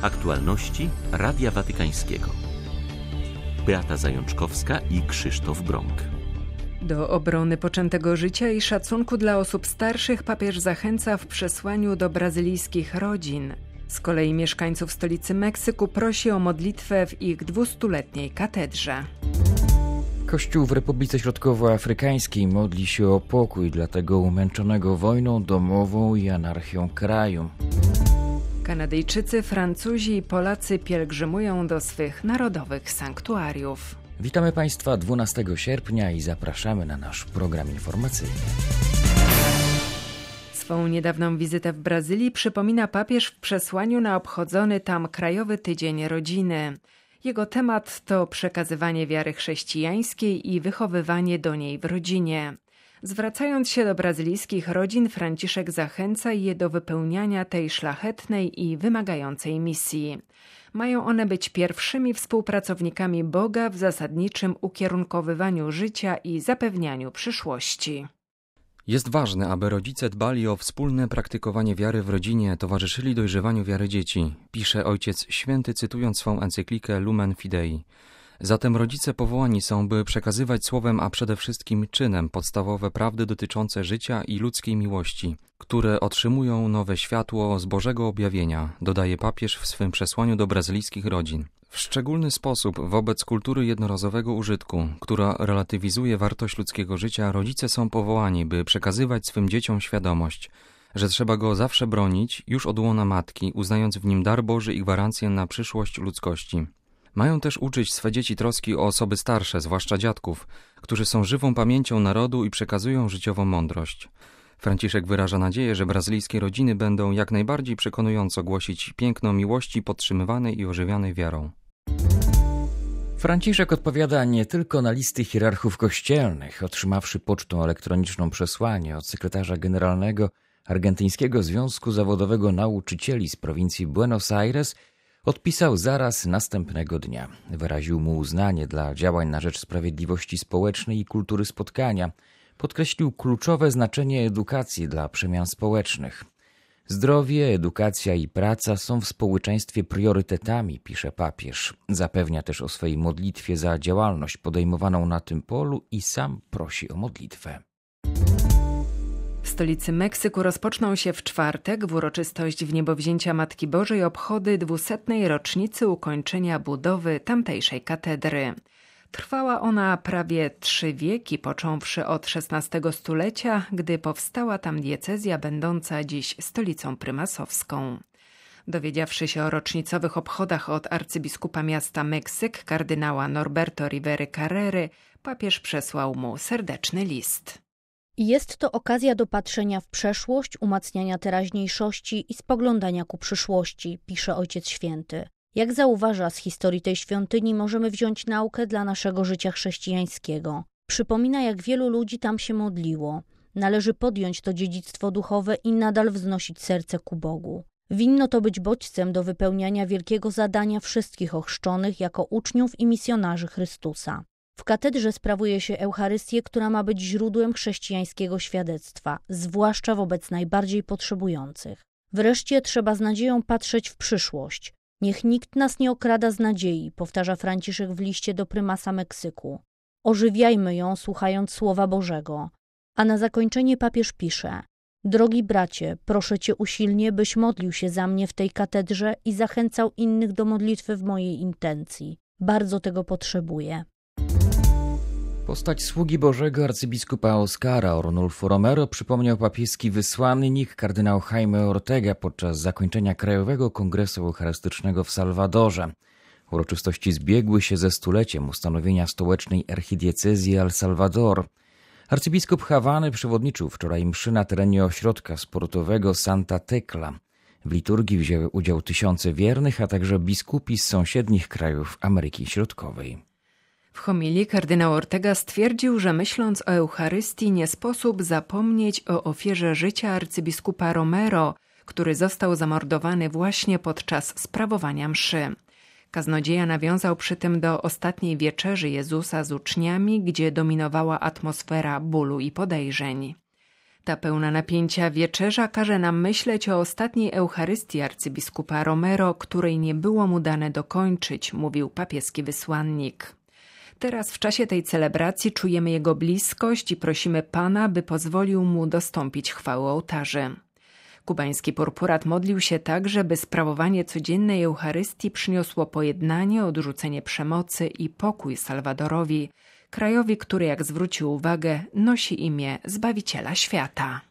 Aktualności Radia Watykańskiego. Beata Zajączkowska i Krzysztof Brąk. Do obrony poczętego życia i szacunku dla osób starszych papież zachęca w przesłaniu do brazylijskich rodzin. Z kolei mieszkańców stolicy Meksyku prosi o modlitwę w ich 200-letniej katedrze. Kościół w Republice Środkowoafrykańskiej modli się o pokój dla tego umęczonego wojną domową i anarchią kraju. Kanadyjczycy, Francuzi i Polacy pielgrzymują do swych narodowych sanktuariów. Witamy Państwa 12 sierpnia i zapraszamy na nasz program informacyjny. Swą niedawną wizytę w Brazylii przypomina papież w przesłaniu na obchodzony tam Krajowy Tydzień Rodziny. Jego temat to przekazywanie wiary chrześcijańskiej i wychowywanie do niej w rodzinie. Zwracając się do brazylijskich rodzin, Franciszek zachęca je do wypełniania tej szlachetnej i wymagającej misji. Mają one być pierwszymi współpracownikami Boga w zasadniczym ukierunkowywaniu życia i zapewnianiu przyszłości. Jest ważne, aby rodzice dbali o wspólne praktykowanie wiary w rodzinie, towarzyszyli dojrzewaniu wiary dzieci, pisze Ojciec Święty, cytując swą encyklikę Lumen Fidei. Zatem rodzice powołani są, by przekazywać słowem, a przede wszystkim czynem podstawowe prawdy dotyczące życia i ludzkiej miłości, które otrzymują nowe światło z Bożego objawienia, dodaje papież w swym przesłaniu do brazylijskich rodzin. W szczególny sposób wobec kultury jednorazowego użytku, która relatywizuje wartość ludzkiego życia, rodzice są powołani, by przekazywać swym dzieciom świadomość, że trzeba go zawsze bronić już od łona matki, uznając w nim dar Boży i gwarancję na przyszłość ludzkości. Mają też uczyć swe dzieci troski o osoby starsze, zwłaszcza dziadków, którzy są żywą pamięcią narodu i przekazują życiową mądrość. Franciszek wyraża nadzieję, że brazylijskie rodziny będą jak najbardziej przekonująco głosić piękno miłości podtrzymywanej i ożywianej wiarą. Franciszek odpowiada nie tylko na listy hierarchów kościelnych, otrzymawszy pocztą elektroniczną przesłanie od sekretarza generalnego Argentyńskiego Związku Zawodowego Nauczycieli z prowincji Buenos Aires, odpisał zaraz następnego dnia. Wyraził mu uznanie dla działań na rzecz sprawiedliwości społecznej i kultury spotkania. Podkreślił kluczowe znaczenie edukacji dla przemian społecznych. Zdrowie, edukacja i praca są w społeczeństwie priorytetami, pisze papież. Zapewnia też o swej modlitwie za działalność podejmowaną na tym polu i sam prosi o modlitwę. W stolicy Meksyku rozpoczną się w czwartek w uroczystość Wniebowzięcia Matki Bożej obchody 200. rocznicy ukończenia budowy tamtejszej katedry. Trwała ona prawie 3 wieki, począwszy od XVI stulecia, gdy powstała tam diecezja będąca dziś stolicą prymasowską. Dowiedziawszy się o rocznicowych obchodach od arcybiskupa miasta Meksyk, kardynała Norberto Rivery Carrery, papież przesłał mu serdeczny list. Jest to okazja do patrzenia w przeszłość, umacniania teraźniejszości i spoglądania ku przyszłości, pisze Ojciec Święty. Jak zauważa, z historii tej świątyni możemy wziąć naukę dla naszego życia chrześcijańskiego. Przypomina, jak wielu ludzi tam się modliło. Należy podjąć to dziedzictwo duchowe i nadal wznosić serce ku Bogu. Winno to być bodźcem do wypełniania wielkiego zadania wszystkich ochrzczonych jako uczniów i misjonarzy Chrystusa. W katedrze sprawuje się Eucharystię, która ma być źródłem chrześcijańskiego świadectwa, zwłaszcza wobec najbardziej potrzebujących. Wreszcie trzeba z nadzieją patrzeć w przyszłość. Niech nikt nas nie okrada z nadziei, powtarza Franciszek w liście do prymasa Meksyku. Ożywiajmy ją, słuchając Słowa Bożego. A na zakończenie papież pisze: Drogi bracie, proszę Cię usilnie, byś modlił się za mnie w tej katedrze i zachęcał innych do modlitwy w mojej intencji. Bardzo tego potrzebuję. Postać sługi Bożego arcybiskupa Oscara Arnulfo Romero przypomniał papieski wysłannik kardynał Jaime Ortega podczas zakończenia Krajowego Kongresu Eucharystycznego w Salwadorze. Uroczystości zbiegły się ze 100-leciem ustanowienia stołecznej archidiecezji El Salvador. Arcybiskup Hawany przewodniczył wczoraj mszy na terenie ośrodka sportowego Santa Tecla. W liturgii wzięły udział tysiące wiernych, a także biskupi z sąsiednich krajów Ameryki Środkowej. W homilii kardynał Ortega stwierdził, że myśląc o Eucharystii nie sposób zapomnieć o ofierze życia arcybiskupa Romero, który został zamordowany właśnie podczas sprawowania mszy. Kaznodzieja nawiązał przy tym do ostatniej wieczerzy Jezusa z uczniami, gdzie dominowała atmosfera bólu i podejrzeń. Ta pełna napięcia wieczerza każe nam myśleć o ostatniej Eucharystii arcybiskupa Romero, której nie było mu dane dokończyć, mówił papieski wysłannik. Teraz w czasie tej celebracji czujemy jego bliskość i prosimy Pana, by pozwolił mu dostąpić chwały ołtarzy. Kubański purpurat modlił się także, by sprawowanie codziennej Eucharystii przyniosło pojednanie, odrzucenie przemocy i pokój Salwadorowi, krajowi, który, jak zwrócił uwagę, nosi imię Zbawiciela świata.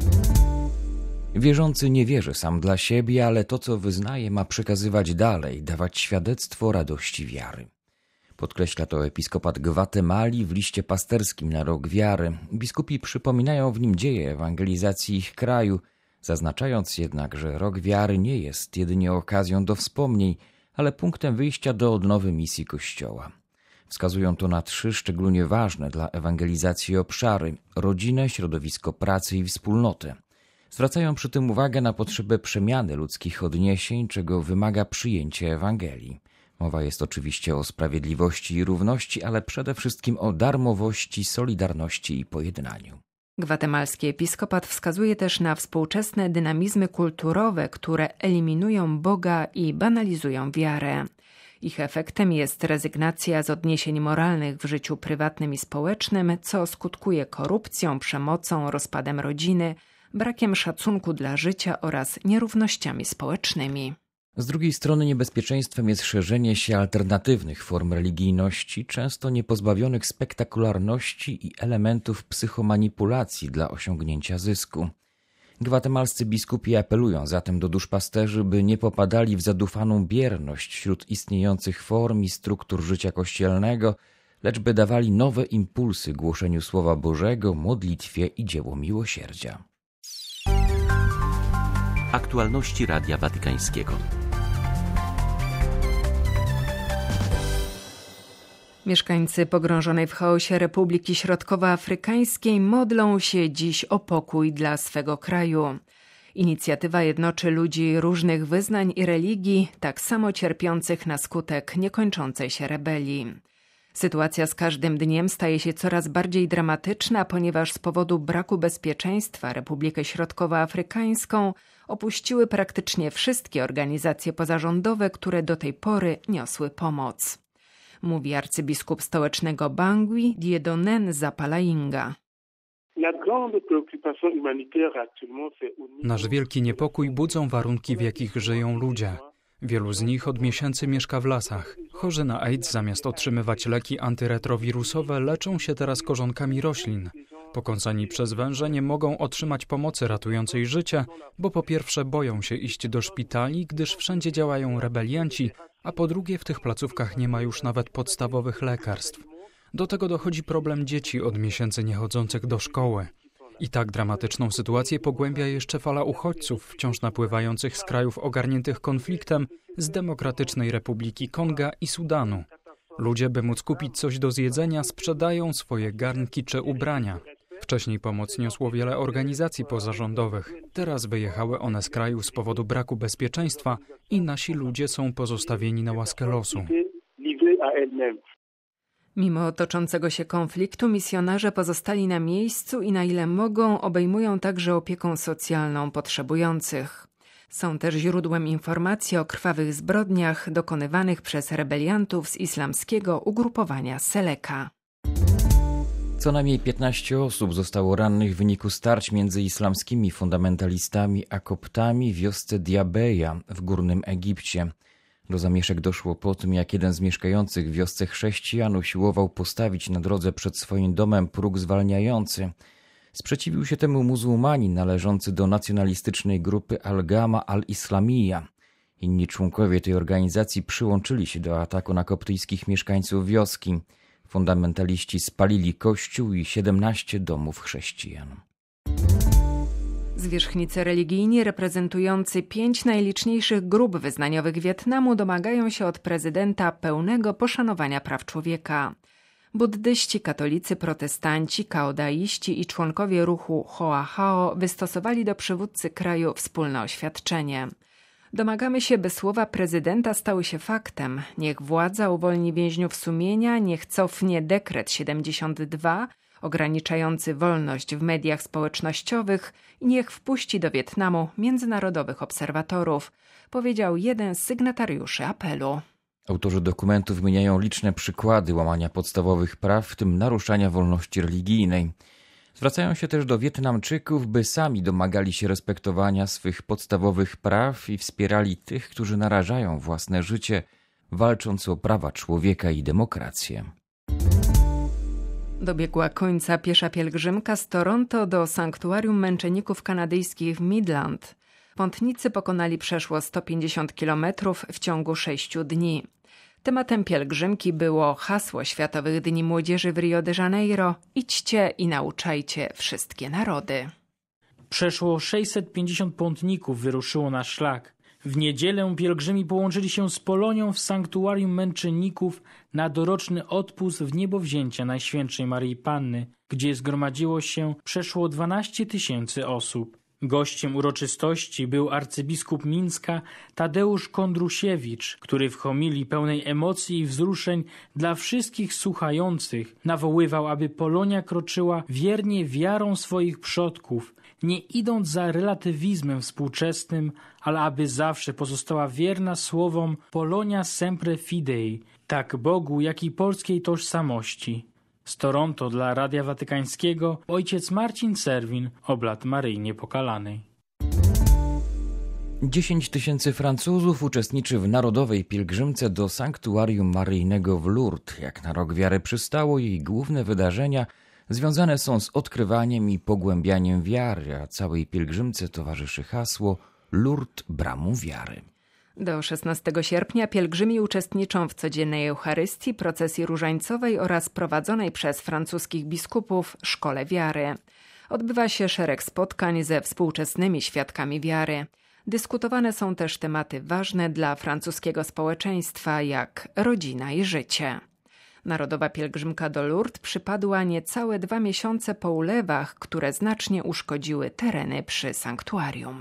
Wierzący nie wierzy sam dla siebie, ale to, co wyznaje, ma przekazywać dalej, dawać świadectwo radości wiary. Podkreśla to episkopat Gwatemali w liście pasterskim na Rok Wiary. Biskupi przypominają w nim dzieje ewangelizacji ich kraju, zaznaczając jednak, że Rok Wiary nie jest jedynie okazją do wspomnień, ale punktem wyjścia do odnowy misji Kościoła. Wskazują to na 3 szczególnie ważne dla ewangelizacji obszary: rodzinę, środowisko pracy i wspólnotę. Zwracają przy tym uwagę na potrzebę przemiany ludzkich odniesień, czego wymaga przyjęcie Ewangelii. Mowa jest oczywiście o sprawiedliwości i równości, ale przede wszystkim o darmowości, solidarności i pojednaniu. Gwatemalski episkopat wskazuje też na współczesne dynamizmy kulturowe, które eliminują Boga i banalizują wiarę. Ich efektem jest rezygnacja z odniesień moralnych w życiu prywatnym i społecznym, co skutkuje korupcją, przemocą, rozpadem rodziny, brakiem szacunku dla życia oraz nierównościami społecznymi. Z drugiej strony niebezpieczeństwem jest szerzenie się alternatywnych form religijności, często niepozbawionych spektakularności i elementów psychomanipulacji dla osiągnięcia zysku. Gwatemalscy biskupi apelują zatem do duszpasterzy, by nie popadali w zadufaną bierność wśród istniejących form i struktur życia kościelnego, lecz by dawali nowe impulsy głoszeniu Słowa Bożego, modlitwie i dziełu miłosierdzia. Aktualności Radia Watykańskiego. Mieszkańcy pogrążonej w chaosie Republiki Środkowoafrykańskiej modlą się dziś o pokój dla swego kraju. Inicjatywa jednoczy ludzi różnych wyznań i religii, tak samo cierpiących na skutek niekończącej się rebelii. Sytuacja z każdym dniem staje się coraz bardziej dramatyczna, ponieważ z powodu braku bezpieczeństwa Republikę Środkowoafrykańską opuściły praktycznie wszystkie organizacje pozarządowe, które do tej pory niosły pomoc. Mówi arcybiskup stołecznego Bangui, Dieudonné Zapalainga. Nasz wielki niepokój budzą warunki, w jakich żyją ludzie. Wielu z nich od miesięcy mieszka w lasach. Chorzy na AIDS zamiast otrzymywać leki antyretrowirusowe leczą się teraz korzonkami roślin. Pokąsani przez węże nie mogą otrzymać pomocy ratującej życie, bo po pierwsze boją się iść do szpitali, gdyż wszędzie działają rebelianci, a po drugie w tych placówkach nie ma już nawet podstawowych lekarstw. Do tego dochodzi problem dzieci od miesięcy niechodzących do szkoły. I tak dramatyczną sytuację pogłębia jeszcze fala uchodźców wciąż napływających z krajów ogarniętych konfliktem z Demokratycznej Republiki Konga i Sudanu. Ludzie, by móc kupić coś do zjedzenia, sprzedają swoje garnki czy ubrania. Wcześniej pomoc niosło wiele organizacji pozarządowych. Teraz wyjechały one z kraju z powodu braku bezpieczeństwa i nasi ludzie są pozostawieni na łaskę losu. Mimo toczącego się konfliktu misjonarze pozostali na miejscu i na ile mogą obejmują także opieką socjalną potrzebujących. Są też źródłem informacji o krwawych zbrodniach dokonywanych przez rebeliantów z islamskiego ugrupowania Seleka. Co najmniej 15 osób zostało rannych w wyniku starć między islamskimi fundamentalistami a koptami w wiosce Diabeja w Górnym Egipcie. Do zamieszek doszło po tym, jak jeden z mieszkających w wiosce chrześcijan usiłował postawić na drodze przed swoim domem próg zwalniający. Sprzeciwił się temu muzułmanin należący do nacjonalistycznej grupy Al-Gama al-Islamiyya. Inni członkowie tej organizacji przyłączyli się do ataku na koptyjskich mieszkańców wioski. Fundamentaliści spalili kościół i 17 domów chrześcijan. Zwierzchnicy religijni reprezentujący 5 najliczniejszych grup wyznaniowych Wietnamu domagają się od prezydenta pełnego poszanowania praw człowieka. Buddyści, katolicy, protestanci, kaodaiści i członkowie ruchu Hoa Hao wystosowali do przywódcy kraju wspólne oświadczenie. Domagamy się, by słowa prezydenta stały się faktem. Niech władza uwolni więźniów sumienia, niech cofnie dekret 72 ograniczający wolność w mediach społecznościowych i niech wpuści do Wietnamu międzynarodowych obserwatorów, powiedział jeden z sygnatariuszy apelu. Autorzy dokumentu wymieniają liczne przykłady łamania podstawowych praw, w tym naruszania wolności religijnej. Zwracają się też do Wietnamczyków, by sami domagali się respektowania swych podstawowych praw i wspierali tych, którzy narażają własne życie, walcząc o prawa człowieka i demokrację. Dobiegła końca piesza pielgrzymka z Toronto do sanktuarium męczenników kanadyjskich w Midland. Pątnicy pokonali przeszło 150 kilometrów w ciągu 6 dni. Tematem pielgrzymki było hasło Światowych Dni Młodzieży w Rio de Janeiro: idźcie i nauczajcie wszystkie narody. Przeszło 650 pątników wyruszyło na szlak. W niedzielę pielgrzymi połączyli się z Polonią w sanktuarium męczenników na doroczny odpust w niebowzięcia Najświętszej Maryi Panny, gdzie zgromadziło się przeszło 12 000 osób. Gościem uroczystości był arcybiskup Mińska Tadeusz Kondrusiewicz, który w homilii pełnej emocji i wzruszeń dla wszystkich słuchających nawoływał, aby Polonia kroczyła wiernie wiarą swoich przodków, nie idąc za relatywizmem współczesnym, ale aby zawsze pozostała wierna słowom Polonia sempre fidei, tak Bogu, jak i polskiej tożsamości. Z Toronto dla Radia Watykańskiego ojciec Marcin Serwin, oblat Maryi Niepokalanej. 10 000 Francuzów uczestniczy w narodowej pielgrzymce do sanktuarium maryjnego w Lourdes. Jak na Rok Wiary przystało, jej główne wydarzenia związane są z odkrywaniem i pogłębianiem wiary, a całej pielgrzymce towarzyszy hasło Lourdes bramą wiary. Do 16 sierpnia pielgrzymi uczestniczą w codziennej Eucharystii, procesji różańcowej oraz prowadzonej przez francuskich biskupów Szkole Wiary. Odbywa się szereg spotkań ze współczesnymi świadkami wiary. Dyskutowane są też tematy ważne dla francuskiego społeczeństwa, jak rodzina i życie. Narodowa pielgrzymka do Lourdes przypadła niecałe 2 miesiące po ulewach, które znacznie uszkodziły tereny przy sanktuarium.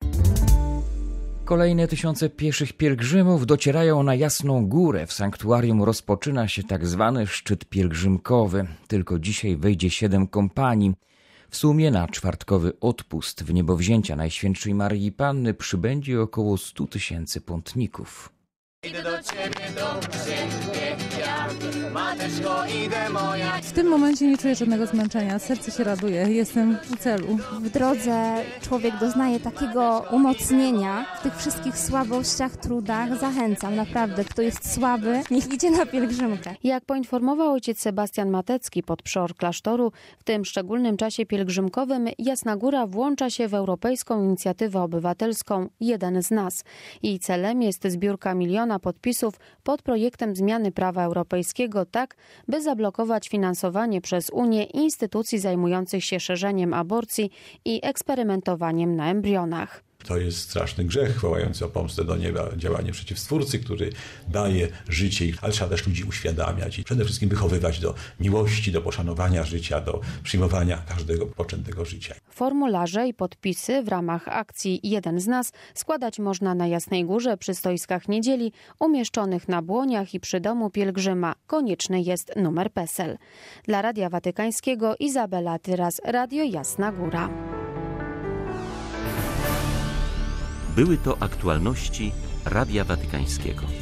Kolejne tysiące pieszych pielgrzymów docierają na Jasną Górę. W sanktuarium rozpoczyna się tak zwany szczyt pielgrzymkowy. Tylko dzisiaj wejdzie 7 kompanii. W sumie na czwartkowy odpust w niebowzięcia Najświętszej Maryi Panny przybędzie około 100 000 pątników. Idę do ciebie, dobrze, mateczko, idę moja. W tym momencie nie czuję żadnego zmęczenia, serce się raduje, jestem u celu. W drodze człowiek doznaje takiego umocnienia w tych wszystkich słabościach, trudach. Zachęcam, naprawdę, kto jest słaby, niech idzie na pielgrzymkę. Jak poinformował ojciec Sebastian Matecki, podprzeor klasztoru, w tym szczególnym czasie pielgrzymkowym Jasna Góra włącza się w europejską inicjatywę obywatelską Jeden z nas. Jej celem jest zbiórka 1 000 000 podpisów pod projektem zmiany prawa europejskiego tak, by zablokować finansowanie przez Unię instytucji zajmujących się szerzeniem aborcji i eksperymentowaniem na embrionach. To jest straszny grzech wołający o pomstę do nieba, działanie przeciw Stwórcy, który daje życie, ale trzeba też ludzi uświadamiać i przede wszystkim wychowywać do miłości, do poszanowania życia, do przyjmowania każdego poczętego życia. Formularze i podpisy w ramach akcji Jeden z nas składać można na Jasnej Górze przy stoiskach niedzieli umieszczonych na błoniach i przy domu pielgrzyma. Konieczny jest numer PESEL. Dla Radia Watykańskiego Izabela Tyras, Radio Jasna Góra. Były to aktualności Radia Watykańskiego.